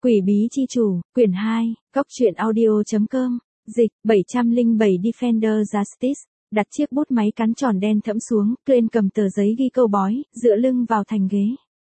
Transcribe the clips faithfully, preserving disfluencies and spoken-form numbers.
Quỷ bí chi chủ, quyển hai, góc truyện audio.com, dịch, bảy trăm lẻ bảy Defender Justice, đặt chiếc bút máy cán tròn đen thẫm xuống, Glenn cầm tờ giấy ghi câu bói, dựa lưng vào thành ghế.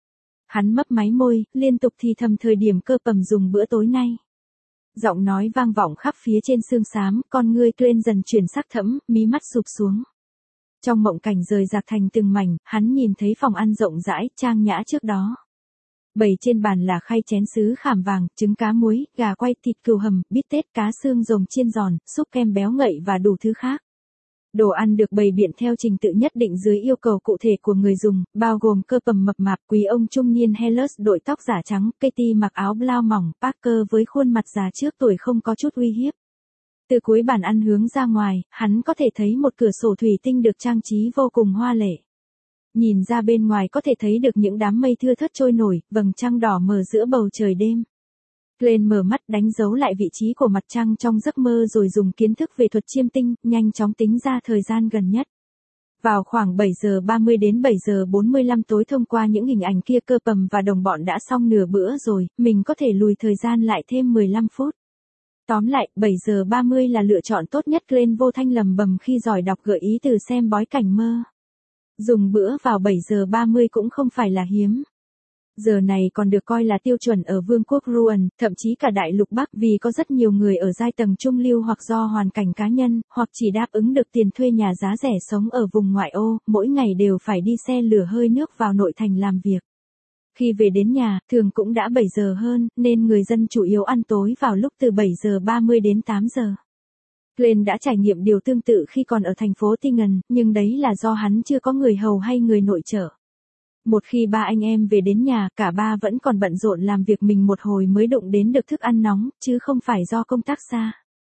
Hắn mấp máy môi, liên tục thì thầm thời điểm cơ pầm dùng bữa tối nay. Giọng nói vang vọng khắp phía trên xương xám, con ngươi Glenn dần chuyển sắc thẫm, mí mắt sụp xuống. Trong mộng cảnh rời rạc thành từng mảnh, hắn nhìn thấy phòng ăn rộng rãi, trang nhã trước đó. Bày trên bàn là khay chén sứ khảm vàng, trứng cá muối, gà quay, thịt cừu hầm, bít tết, cá xương rồng chiên giòn, súp kem béo ngậy và đủ thứ khác. Đồ ăn được bày biện theo trình tự nhất định dưới yêu cầu cụ thể của người dùng, bao gồm cơ pầm mập mạp, quý ông trung niên Helus đội tóc giả trắng, Katie mặc áo blau mỏng, Parker với khuôn mặt già trước tuổi không có chút uy hiếp. Từ cuối bàn ăn hướng ra ngoài, hắn có thể thấy một cửa sổ thủy tinh được trang trí vô cùng hoa lệ. Nhìn ra bên ngoài có thể thấy được những đám mây thưa thớt trôi nổi, vầng trăng đỏ mờ giữa bầu trời đêm. Glenn mở mắt đánh dấu lại vị trí của mặt trăng trong giấc mơ rồi dùng kiến thức về thuật chiêm tinh, nhanh chóng tính ra thời gian gần nhất. Vào khoảng bảy giờ ba mươi đến bảy giờ bốn mươi lăm tối thông qua những hình ảnh kia cơ pầm và đồng bọn đã xong nửa bữa rồi, mình có thể lùi thời gian lại thêm mười lăm phút. Tóm lại, bảy giờ ba mươi là lựa chọn tốt nhất. Glenn vô thanh lầm bầm khi giỏi đọc gợi ý từ xem bói cảnh mơ. Dùng bữa vào bảy giờ ba mươi cũng không phải là hiếm. Giờ này còn được coi là tiêu chuẩn ở vương quốc Ruan, thậm chí cả đại lục Bắc vì có rất nhiều người ở giai tầng trung lưu hoặc do hoàn cảnh cá nhân, hoặc chỉ đáp ứng được tiền thuê nhà giá rẻ sống ở vùng ngoại ô, mỗi ngày đều phải đi xe lửa hơi nước vào nội thành làm việc. Khi về đến nhà, thường cũng đã bảy giờ hơn, nên người dân chủ yếu ăn tối vào lúc từ bảy giờ ba mươi đến tám giờ. Glenn đã trải nghiệm điều tương tự khi còn ở thành phố Tingen, nhưng đấy là do hắn chưa có người hầu hay người nội trợ. Một khi ba anh em về đến nhà, cả ba vẫn còn bận rộn làm việc mình một hồi mới đụng đến được thức ăn nóng, chứ không phải do công tác xa.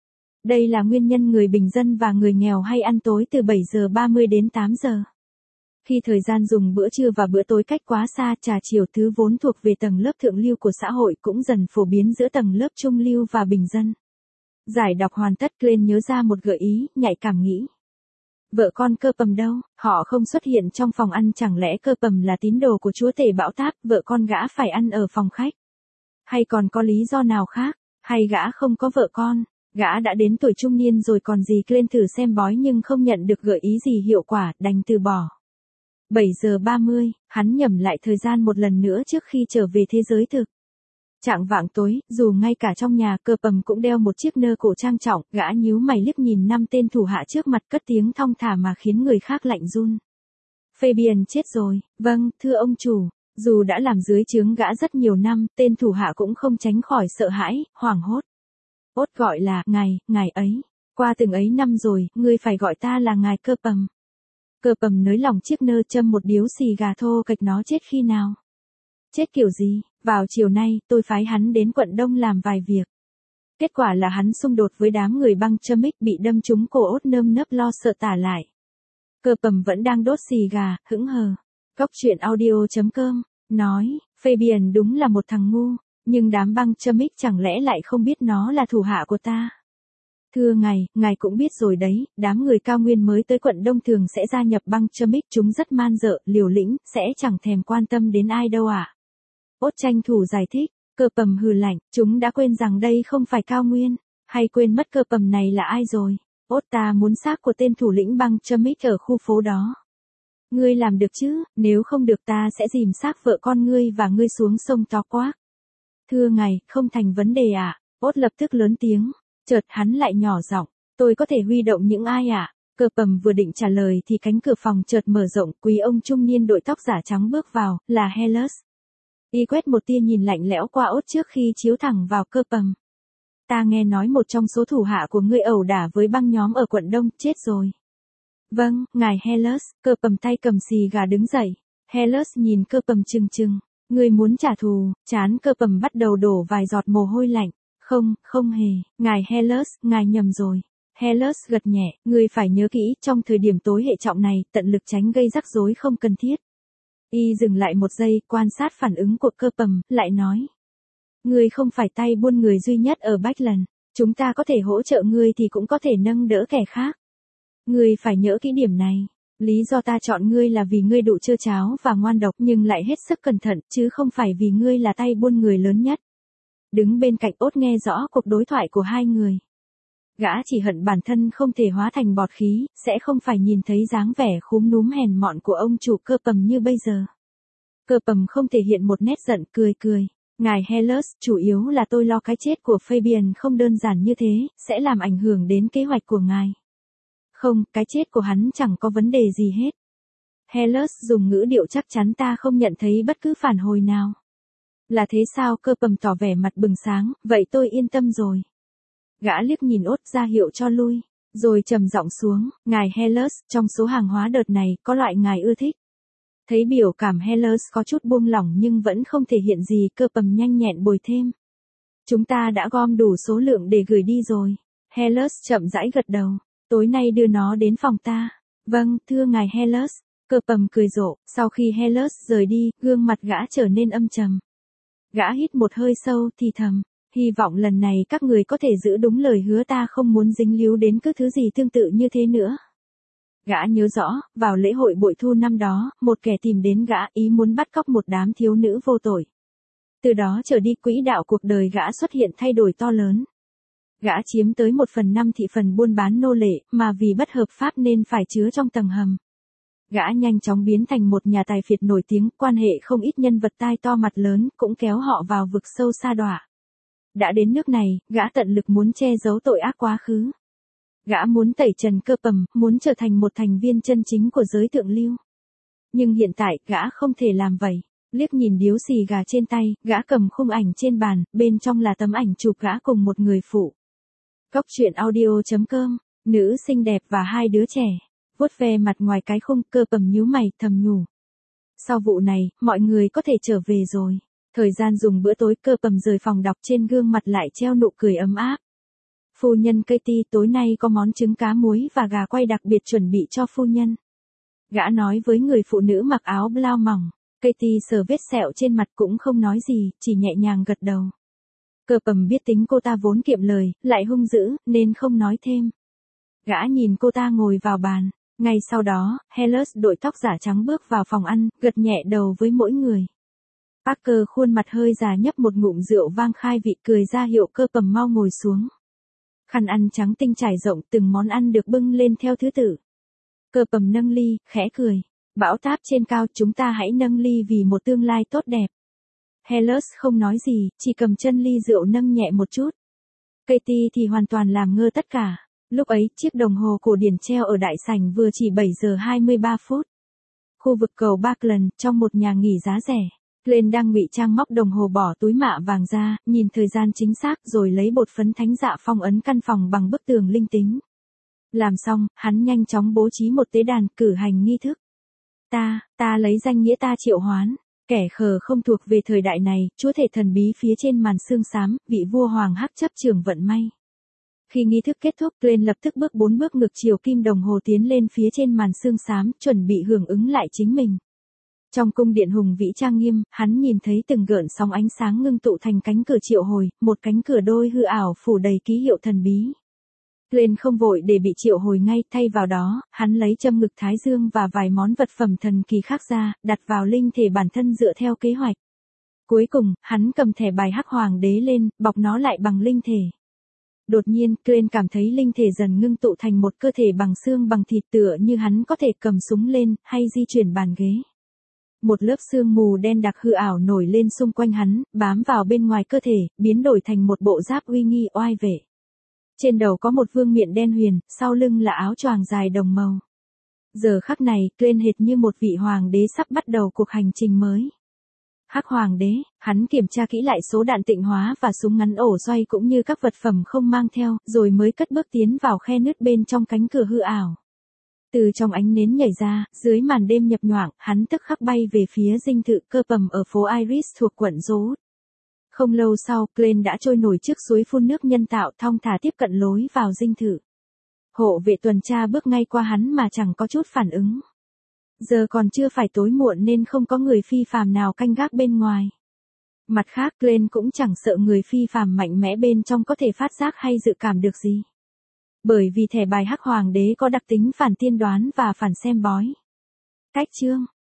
Đây là nguyên nhân người bình dân và người nghèo hay ăn tối từ bảy giờ ba mươi đến tám giờ. Khi thời gian dùng bữa trưa và bữa tối cách quá xa, trà chiều thứ vốn thuộc về tầng lớp thượng lưu của xã hội cũng dần phổ biến giữa tầng lớp trung lưu và bình dân. Giải đọc hoàn tất, Glenn nhớ ra một gợi ý, nhạy cảm nghĩ. Vợ con cơ pầm đâu, họ không xuất hiện trong phòng ăn, chẳng lẽ cơ pầm là tín đồ của chúa tể bão táp, vợ con gã phải ăn ở phòng khách? Hay còn có lý do nào khác, hay gã không có vợ con, gã đã đến tuổi trung niên rồi còn gì? Glenn thử xem bói nhưng không nhận được gợi ý gì hiệu quả, đành từ bỏ. bảy giờ ba mươi, hắn nhẩm lại thời gian một lần nữa trước khi trở về thế giới thực. Chạng vạng tối, dù ngay cả trong nhà, cơ pầm cũng đeo một chiếc nơ cổ trang trọng, gã nhíu mày liếc nhìn năm tên thủ hạ trước mặt, cất tiếng thong thả mà khiến người khác lạnh run. Fabian chết rồi, vâng, thưa ông chủ. Dù đã làm dưới trướng gã rất nhiều năm, tên thủ hạ cũng không tránh khỏi sợ hãi, hoảng hốt. Ốt gọi là, ngài, ngài ấy. Qua từng ấy năm rồi, ngươi phải gọi ta là ngài cơ pầm. Cơ pầm nới lỏng chiếc nơ, châm một điếu xì gà thô kệch. Nó chết khi nào? Chết kiểu gì? Vào chiều nay, tôi phái hắn đến quận Đông làm vài việc. Kết quả là hắn xung đột với đám người băng châm bị đâm trúng cổ. Ốt nơm nớp lo sợ tả lại. Cơ pầm vẫn đang đốt xì gà, hững hờ. Góc truyện audio.com, nói, Fabian đúng là một thằng ngu, nhưng đám băng châm chẳng lẽ lại không biết nó là thủ hạ của ta? Thưa ngài, ngài cũng biết rồi đấy, đám người cao nguyên mới tới quận Đông thường sẽ gia nhập băng châm, chúng rất man dợ, liều lĩnh, sẽ chẳng thèm quan tâm đến ai đâu ạ. À? Ốt tranh thủ giải thích, cơ pầm hừ lạnh, chúng đã quên rằng đây không phải cao nguyên, hay quên mất cơ pầm này là ai rồi. Ốt, ta muốn xác của tên thủ lĩnh băng châm ở khu phố đó. Ngươi làm được chứ, nếu không được ta sẽ dìm xác vợ con ngươi và ngươi xuống sông To Quác. Thưa ngài, không thành vấn đề ạ. À? Ốt lập tức lớn tiếng, chợt hắn lại nhỏ giọng, tôi có thể huy động những ai ạ? À? Cơ pầm vừa định trả lời thì cánh cửa phòng chợt mở rộng, quý ông trung niên đội tóc giả trắng bước vào, là Helus. Y quét một tia nhìn lạnh lẽo qua Ốt trước khi chiếu thẳng vào cơ pầm. Ta nghe nói một trong số thủ hạ của ngươi ẩu đả với băng nhóm ở quận Đông, chết rồi. Vâng, ngài Helus. Cơ pầm tay cầm xì gà đứng dậy. Helus nhìn cơ pầm trừng trừng. Ngươi muốn trả thù? Trán cơ pầm bắt đầu đổ vài giọt mồ hôi lạnh. Không, không hề. Ngài Helus, ngài nhầm rồi. Helus gật nhẹ. Ngươi phải nhớ kỹ, trong thời điểm tối hệ trọng này, tận lực tránh gây rắc rối không cần thiết. Y dừng lại một giây, quan sát phản ứng của cơ pầm, lại nói. Ngươi không phải tay buôn người duy nhất ở Bachland. Chúng ta có thể hỗ trợ ngươi thì cũng có thể nâng đỡ kẻ khác. Ngươi phải nhớ kỹ điểm này. Lý do ta chọn ngươi là vì ngươi đủ trơ tráo và ngoan độc nhưng lại hết sức cẩn thận, chứ không phải vì ngươi là tay buôn người lớn nhất. Đứng bên cạnh ốt nghe rõ cuộc đối thoại của hai người. Gã chỉ hận bản thân không thể hóa thành bọt khí, sẽ không phải nhìn thấy dáng vẻ khúm núm hèn mọn của ông chủ Cơ Pầm như bây giờ. Cơ Pầm không thể hiện một nét giận, cười cười. Ngài Hellers, chủ yếu là tôi lo cái chết của Fabian không đơn giản như thế, sẽ làm ảnh hưởng đến kế hoạch của ngài. Không, cái chết của hắn chẳng có vấn đề gì hết. Hellers dùng ngữ điệu chắc chắn, ta không nhận thấy bất cứ phản hồi nào. Là thế sao? Cơ Pầm tỏ vẻ mặt bừng sáng, vậy tôi yên tâm rồi. Gã liếc nhìn ốt ra hiệu cho lui, rồi trầm giọng xuống, ngài Hellers, trong số hàng hóa đợt này, có loại ngài ưa thích. Thấy biểu cảm Hellers có chút buông lỏng nhưng vẫn không thể hiện gì, Cơ Pầm nhanh nhẹn bồi thêm. Chúng ta đã gom đủ số lượng để gửi đi rồi. Hellers chậm rãi gật đầu, tối nay đưa nó đến phòng ta. Vâng, thưa ngài Hellers. Cơ Pầm cười rộ, sau khi Hellers rời đi, gương mặt gã trở nên âm trầm. Gã hít một hơi sâu thì thầm, hy vọng lần này các người có thể giữ đúng lời hứa, ta không muốn dính líu đến cứ thứ gì tương tự như thế nữa. Gã nhớ rõ, vào lễ hội bội thu năm đó, một kẻ tìm đến gã ý muốn bắt cóc một đám thiếu nữ vô tội. Từ đó trở đi quỹ đạo cuộc đời gã xuất hiện thay đổi to lớn. Gã chiếm tới một phần năm thị phần buôn bán nô lệ, mà vì bất hợp pháp nên phải chứa trong tầng hầm. Gã nhanh chóng biến thành một nhà tài phiệt nổi tiếng, quan hệ không ít nhân vật tai to mặt lớn, cũng kéo họ vào vực sâu sa đọa. Đã đến nước này, gã tận lực muốn che giấu tội ác quá khứ. Gã muốn tẩy trần Cơ Pầm, muốn trở thành một thành viên chân chính của giới thượng lưu. Nhưng hiện tại, gã không thể làm vậy. Liếc nhìn điếu xì gà trên tay, gã cầm khung ảnh trên bàn, bên trong là tấm ảnh chụp gã cùng một người phụ. Cóc truyện audio chấm com, nữ xinh đẹp và hai đứa trẻ. Vuốt ve mặt ngoài cái khung, Cơ Pầm nhíu mày, thầm nhủ. Sau vụ này, mọi người có thể trở về rồi. Thời gian dùng bữa tối, Cơ Pầm rời phòng đọc, trên gương mặt lại treo nụ cười ấm áp. Phu nhân Katie, tối nay có món trứng cá muối và gà quay đặc biệt chuẩn bị cho phu nhân. Gã nói với người phụ nữ mặc áo blau mỏng. Katie sờ vết sẹo trên mặt cũng không nói gì, chỉ nhẹ nhàng gật đầu. Cơ Pầm biết tính cô ta vốn kiệm lời, lại hung dữ, nên không nói thêm. Gã nhìn cô ta ngồi vào bàn. Ngay sau đó, Hellers đội tóc giả trắng bước vào phòng ăn, gật nhẹ đầu với mỗi người. Parker khuôn mặt hơi già nhấp một ngụm rượu vang khai vị, cười ra hiệu Cơ Pầm mau ngồi xuống. Khăn ăn trắng tinh trải rộng, từng món ăn được bưng lên theo thứ tự. Cơ Pầm nâng ly, khẽ cười. Bão táp trên cao, chúng ta hãy nâng ly vì một tương lai tốt đẹp. Hellers không nói gì, chỉ cầm chân ly rượu nâng nhẹ một chút. Katie thì hoàn toàn làm ngơ tất cả. Lúc ấy, chiếc đồng hồ cổ điển treo ở đại sảnh vừa chỉ bảy giờ hai mươi ba phút. Khu vực cầu Parkland, trong một nhà nghỉ giá rẻ. Glenn đang ngụy trang móc đồng hồ bỏ túi mạ vàng ra, nhìn thời gian chính xác rồi lấy bột phấn thánh dạ phong ấn căn phòng bằng bức tường linh tính. Làm xong, hắn nhanh chóng bố trí một tế đàn, cử hành nghi thức. Ta, ta lấy danh nghĩa ta triệu hoán. Kẻ khờ không thuộc về thời đại này, chúa thể thần bí phía trên màn xương xám, vị vua hoàng hắc chấp trường vận may. Khi nghi thức kết thúc, Glenn lập tức bước bốn bước ngược chiều kim đồng hồ tiến lên phía trên màn xương xám, chuẩn bị hưởng ứng lại chính mình. Trong cung điện hùng vĩ trang nghiêm, hắn nhìn thấy từng gợn sóng ánh sáng ngưng tụ thành cánh cửa triệu hồi, một cánh cửa đôi hư ảo phủ đầy ký hiệu thần bí. Glenn không vội để bị triệu hồi ngay, thay vào đó, hắn lấy châm ngực thái dương và vài món vật phẩm thần kỳ khác ra, đặt vào linh thể bản thân dựa theo kế hoạch. Cuối cùng, hắn cầm thẻ bài hắc hoàng đế lên, bọc nó lại bằng linh thể. Đột nhiên, Glenn cảm thấy linh thể dần ngưng tụ thành một cơ thể bằng xương bằng thịt, tựa như hắn có thể cầm súng lên, hay di chuyển bàn ghế. Một lớp sương mù đen đặc hư ảo nổi lên xung quanh hắn, bám vào bên ngoài cơ thể, biến đổi thành một bộ giáp uy nghi oai vệ. Trên đầu có một vương miện đen huyền, sau lưng là áo choàng dài đồng màu. Giờ khắc này, Glenn hệt như một vị hoàng đế sắp bắt đầu cuộc hành trình mới. Hắc hoàng đế, hắn kiểm tra kỹ lại số đạn tịnh hóa và súng ngắn ổ xoay cũng như các vật phẩm không mang theo, rồi mới cất bước tiến vào khe nứt bên trong cánh cửa hư ảo. Từ trong ánh nến nhảy ra, dưới màn đêm nhập nhoạng, hắn tức khắc bay về phía dinh thự Cơ Pầm ở phố Iris thuộc quận Rosewood. Không lâu sau, Glenn đã trôi nổi trước suối phun nước nhân tạo, thong thả tiếp cận lối vào dinh thự. Hộ vệ tuần tra bước ngay qua hắn mà chẳng có chút phản ứng. Giờ còn chưa phải tối muộn nên không có người phi phàm nào canh gác bên ngoài. Mặt khác, Glenn cũng chẳng sợ người phi phàm mạnh mẽ bên trong có thể phát giác hay dự cảm được gì. Bởi vì thẻ bài hắc hoàng đế có đặc tính phản tiên đoán và phản xem bói. Cách chương